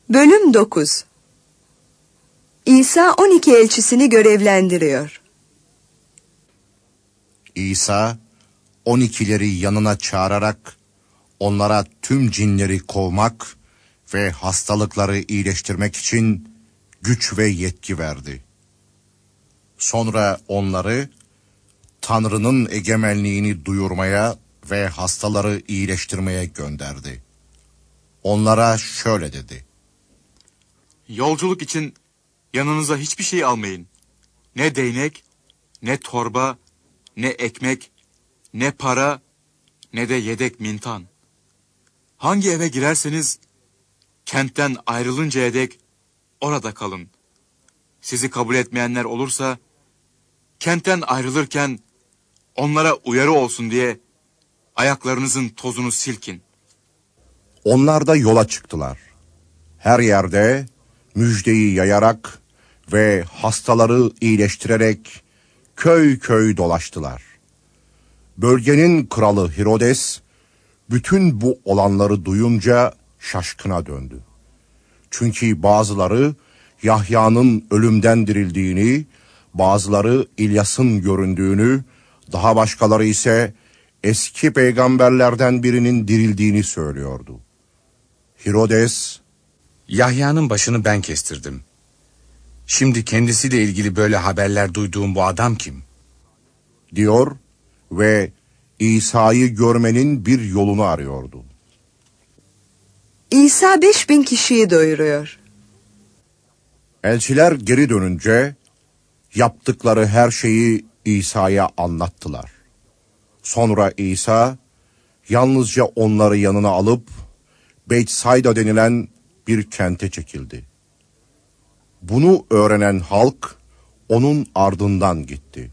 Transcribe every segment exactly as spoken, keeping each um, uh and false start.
Bölüm dokuz. İsa on iki elçisini görevlendiriyor. İsa on ikileri yanına çağırarak onlara tüm cinleri kovmak ve hastalıkları iyileştirmek için güç ve yetki verdi. Sonra onları Tanrı'nın egemenliğini duyurmaya ve hastaları iyileştirmeye gönderdi. Onlara şöyle dedi: Yolculuk için yanınıza hiçbir şey almayın. Ne değnek, ne torba, ne ekmek, ne para, ne de yedek mintan. Hangi eve girerseniz kentten ayrılıncaya dek orada kalın. Sizi kabul etmeyenler olursa kentten ayrılırken onlara uyarı olsun diye ayaklarınızın tozunu silkin. Onlar da yola çıktılar. Her yerde müjdeyi yayarak ve hastaları iyileştirerek köy köy dolaştılar. Bölgenin kralı Herodes bütün bu olanları duyunca şaşkına döndü. Çünkü bazıları Yahya'nın ölümden dirildiğini, bazıları İlyas'ın göründüğünü, daha başkaları ise eski peygamberlerden birinin dirildiğini söylüyordu. Herodes, Yahya'nın başını ben kestirdim. Şimdi kendisiyle ilgili böyle haberler duyduğum bu adam kim? diyor ve İsa'yı görmenin bir yolunu arıyordu. İsa beş bin kişiyi doyuruyor. Elçiler geri dönünce yaptıkları her şeyi İsa'ya anlattılar. Sonra İsa yalnızca onları yanına alıp Beytsayda denilen bir kente çekildi. Bunu öğrenen halk onun ardından gitti.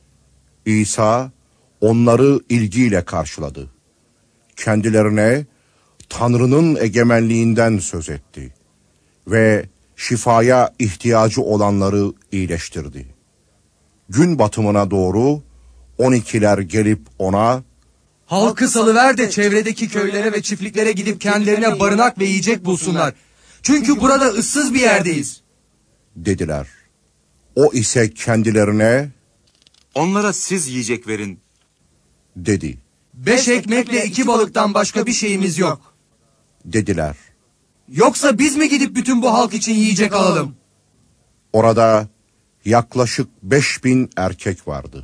İsa onları ilgiyle karşıladı. Kendilerine Tanrı'nın egemenliğinden söz etti ve şifaya ihtiyacı olanları iyileştirdi. Gün batımına doğru on ikiler gelip ona, "Halkı salıver de çevredeki köylere ve çiftliklere gidip kendilerine barınak ve yiyecek bulsunlar. Çünkü burada ıssız bir yerdeyiz," dediler. O ise kendilerine, Onlara siz yiyecek verin. dedi. "Beş ekmekle iki balıktan başka bir şeyimiz yok. Dediler. Yoksa biz mi gidip bütün bu halk için yiyecek alalım?" Orada yaklaşık beş bin erkek vardı.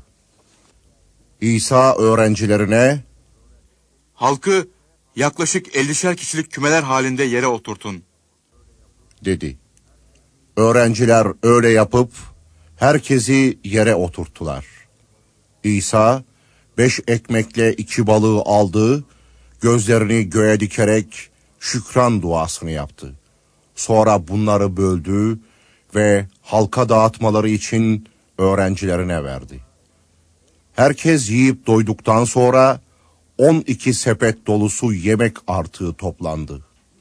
İsa öğrencilerine, Halkı yaklaşık ellişer kişilik kümeler halinde yere oturtun. dedi. Öğrenciler öyle yapıp herkesi yere oturttular. İsa beş ekmekle iki balığı aldı, gözlerini göğe dikerek şükran duasını yaptı. Sonra bunları böldü ve halka dağıtmaları için öğrencilerine verdi. Herkes yiyip doyduktan sonra on iki sepet dolusu yemek artığı toplandı.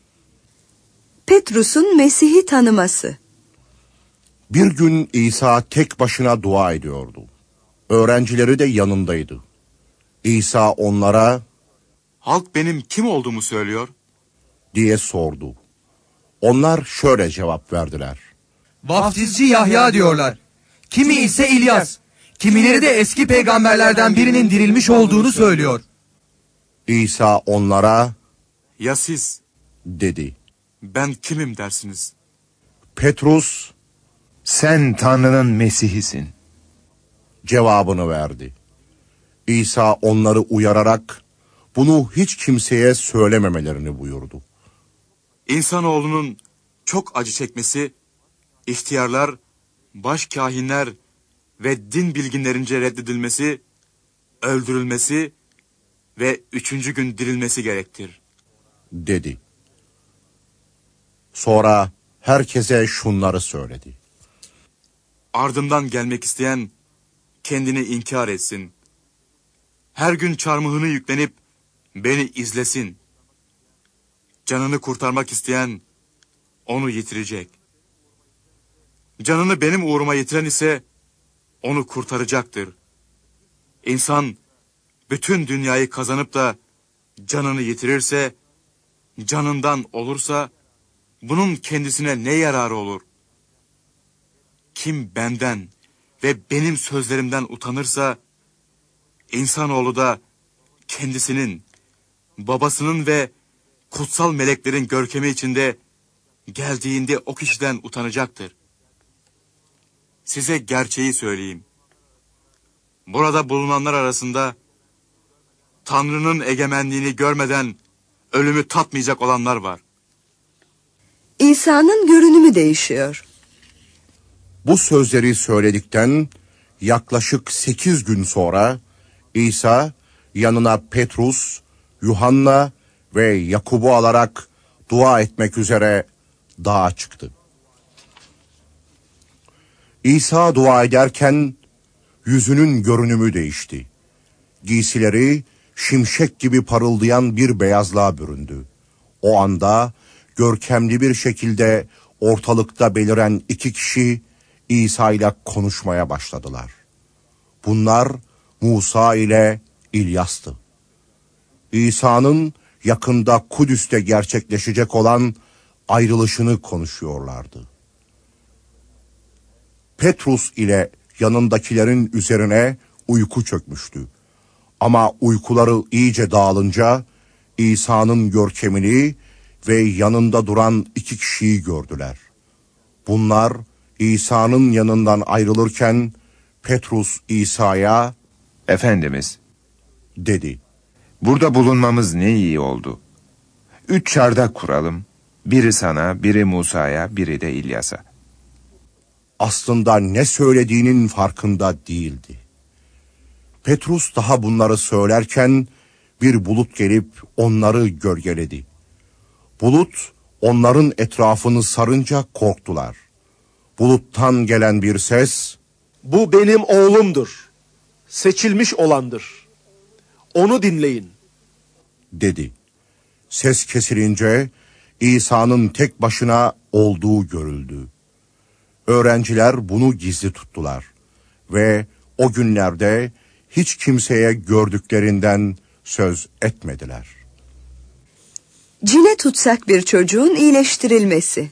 Petrus'un Mesih'i tanıması. Bir gün İsa tek başına dua ediyordu. Öğrencileri de yanındaydı. İsa onlara, Halk benim kim olduğumu söylüyor. diye sordu. Onlar şöyle cevap verdiler. "Vaftizci Yahya diyorlar. Kimi ise İlyas. Kimileri de eski peygamberlerden birinin dirilmiş olduğunu söylüyor." İsa onlara, Ya siz, dedi. ben kimim dersiniz? Petrus "Sen Tanrı'nın Mesih'isin." cevabını verdi. İsa onları uyararak bunu hiç kimseye söylememelerini buyurdu. İnsanoğlunun çok acı çekmesi, ihtiyarlar, başkâhinler ve din bilginlerince reddedilmesi, öldürülmesi ve üçüncü gün dirilmesi gerektir. dedi. Sonra herkese şunları söyledi. Ardımdan gelmek isteyen kendini inkar etsin. Her gün çarmıhını yüklenip beni izlesin. Canını kurtarmak isteyen onu yitirecek. Canını benim uğruma yitiren ise onu kurtaracaktır. İnsan bütün dünyayı kazanıp da canını yitirirse, canından olursa bunun kendisine ne yararı olur? Kim benden ve benim sözlerimden utanırsa, insanoğlu da kendisinin, babasının ve kutsal meleklerin görkemi içinde geldiğinde o kişiden utanacaktır. Size gerçeği söyleyeyim. Burada bulunanlar arasında Tanrı'nın egemenliğini görmeden ölümü tatmayacak olanlar var. İsa'nın görünümü değişiyor. Bu sözleri söyledikten yaklaşık sekiz gün sonra İsa yanına Petrus, Yuhanna ve Yakub'u alarak dua etmek üzere dağa çıktı. İsa dua ederken yüzünün görünümü değişti. Giysileri şimşek gibi parıldayan bir beyazlığa büründü. O anda görkemli bir şekilde ortalıkta beliren iki kişi İsa ile konuşmaya başladılar. Bunlar Musa ile İlyas'tı. İsa'nın yakında Kudüs'te gerçekleşecek olan ayrılışını konuşuyorlardı. Petrus ile yanındakilerin üzerine uyku çökmüştü. Ama uykuları iyice dağılınca İsa'nın görkemini ve yanında duran iki kişiyi gördüler. Bunlar İsa'nın yanından ayrılırken Petrus İsa'ya Efendimiz, dedi. burada bulunmamız ne iyi oldu. Üç çardak kuralım. Biri sana, biri Musa'ya, biri de İlyas'a. Aslında ne söylediğinin farkında değildi. Petrus daha bunları söylerken bir bulut gelip onları gölgeledi. Bulut onların etrafını sarınca korktular. Buluttan gelen bir ses, "Bu benim oğlumdur. Seçilmiş olandır. Onu dinleyin." dedi. Ses kesilince İsa'nın tek başına olduğu görüldü. Öğrenciler bunu gizli tuttular ve o günlerde hiç kimseye gördüklerinden söz etmediler. Cine tutsak bir çocuğun iyileştirilmesi.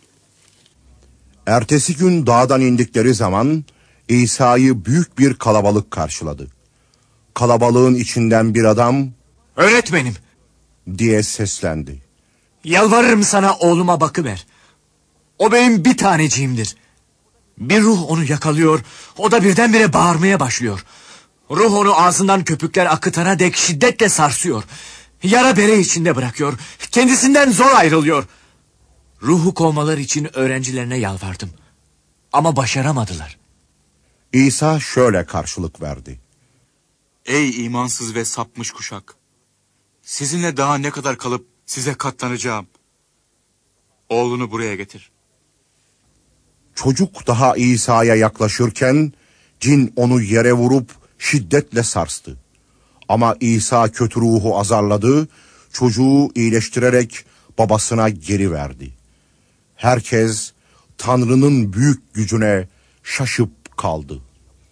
Ertesi gün dağdan indikleri zaman İsa'yı büyük bir kalabalık karşıladı. Kalabalığın içinden bir adam "Öğretmenim," diye seslendi. "yalvarırım sana oğluma bakıver. O benim bir taneciğimdir. Bir ruh onu yakalıyor, o da birdenbire bağırmaya başlıyor. Ruh onu ağzından köpükler akıtana dek şiddetle sarsıyor. Yara bere içinde bırakıyor, kendisinden zor ayrılıyor. Ruhu kovmaları için öğrencilerine yalvardım. Ama başaramadılar." İsa şöyle karşılık verdi. Ey imansız ve sapmış kuşak! Sizinle daha ne kadar kalıp size katlanacağım? Oğlunu buraya getir. Çocuk daha İsa'ya yaklaşırken cin onu yere vurup şiddetle sarstı. Ama İsa kötü ruhu azarladı, çocuğu iyileştirerek babasına geri verdi. Herkes Tanrı'nın büyük gücüne şaşıp kaldı.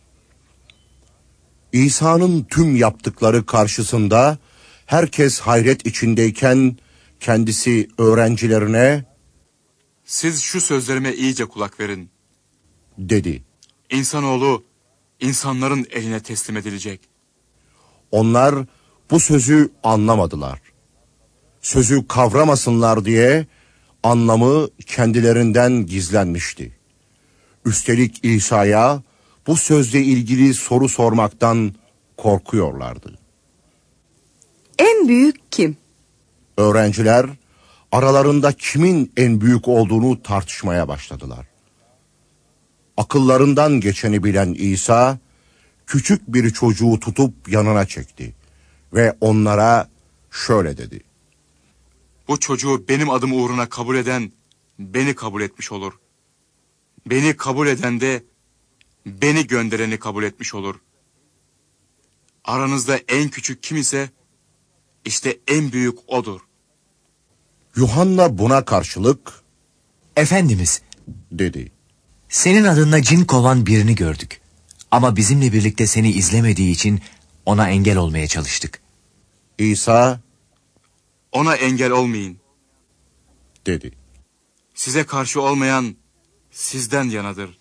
İsa'nın tüm yaptıkları karşısında herkes hayret içindeyken kendisi öğrencilerine Siz şu sözlerime iyice kulak verin. dedi. İnsanoğlu insanların eline teslim edilecek. Onlar bu sözü anlamadılar. Sözü kavramasınlar diye anlamı kendilerinden gizlenmişti. Üstelik İsa'ya bu sözle ilgili soru sormaktan korkuyorlardı. En büyük kim? Öğrenciler aralarında kimin en büyük olduğunu tartışmaya başladılar. Akıllarından geçeni bilen İsa küçük bir çocuğu tutup yanına çekti ve onlara şöyle dedi. Bu çocuğu benim adım uğruna kabul eden beni kabul etmiş olur. Beni kabul eden de beni göndereni kabul etmiş olur. Aranızda en küçük kim ise işte en büyük odur. Yuhanna buna karşılık "Efendimiz," dedi. "senin adınla cin kovan birini gördük. Ama bizimle birlikte seni izlemediği için ona engel olmaya çalıştık." İsa Ona engel olmayın. dedi. size karşı olmayan sizden yanadır.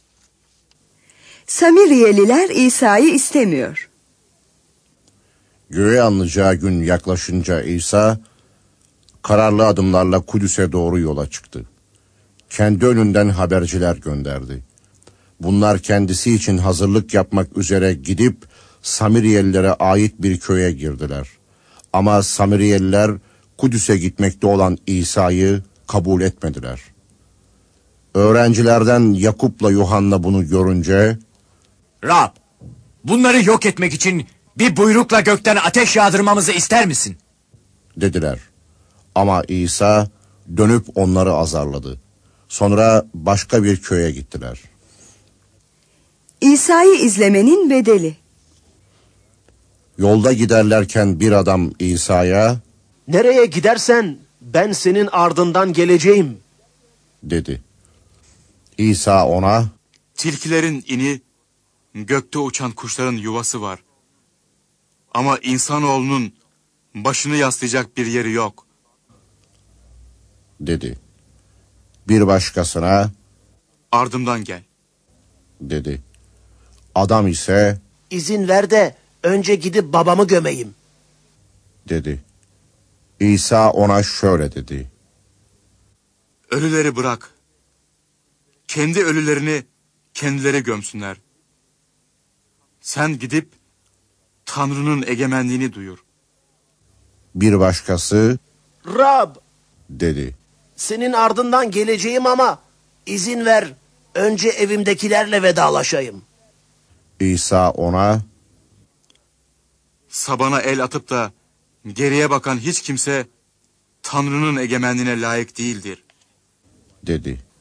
Samiriyeliler İsa'yı istemiyor. Göğe alınacağı gün yaklaşınca İsa kararlı adımlarla Kudüs'e doğru yola çıktı. Kendi önünden haberciler gönderdi. Bunlar kendisi için hazırlık yapmak üzere gidip Samiriyelilere ait bir köye girdiler. Ama Samiriyeliler Kudüs'e gitmekte olan İsa'yı kabul etmediler. Öğrencilerden Yakup'la Yuhanna bunu görünce, Rab, bunları yok etmek için bir buyrukla gökten ateş yağdırmamızı ister misin? dediler. Ama İsa dönüp onları azarladı. Sonra başka bir köye gittiler. İsa'yı izlemenin bedeli. Yolda giderlerken bir adam İsa'ya, Nereye gidersen ben senin ardından geleceğim. dedi. İsa ona, Tilkilerin ini, gökte uçan kuşların yuvası var. Ama insanoğlunun başını yaslayacak bir yeri yok. dedi. Bir başkasına, Ardımdan gel. dedi. Adam ise, İzin ver de önce gidip babamı gömeyim. dedi. İsa ona şöyle dedi. Ölüleri bırak. Kendi ölülerini kendileri gömsünler. Sen gidip Tanrı'nın egemenliğini duyur. Bir başkası, Rab, dedi. senin ardından geleceğim ama izin ver önce evimdekilerle vedalaşayım. İsa ona, Sabana el atıp da geriye bakan hiç kimse Tanrı'nın egemenliğine layık değildir. dedi.